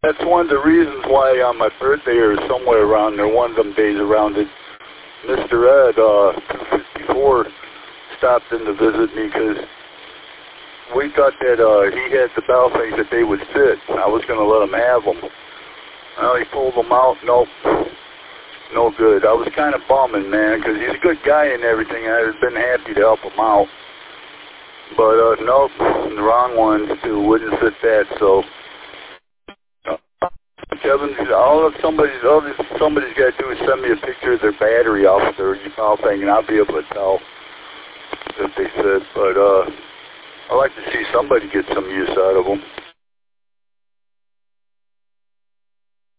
That's one of the reasons why on my birthday or somewhere around there, one of them days around it, Mr. Ed, 254, stopped in to visit me because we thought that he had the bell things that they would fit. I was going to let him have them. Well, he pulled them out. Nope. No good. I was kind of bumming, man, because he's a good guy and everything. I would have been happy to help him out. But, nope, the wrong ones, too. Wouldn't fit that, so. Kevin, all somebody's got to do is send me a picture of their battery off their ball thing, and I'll be able to tell if they fit. But, I like to see somebody get some use out of them.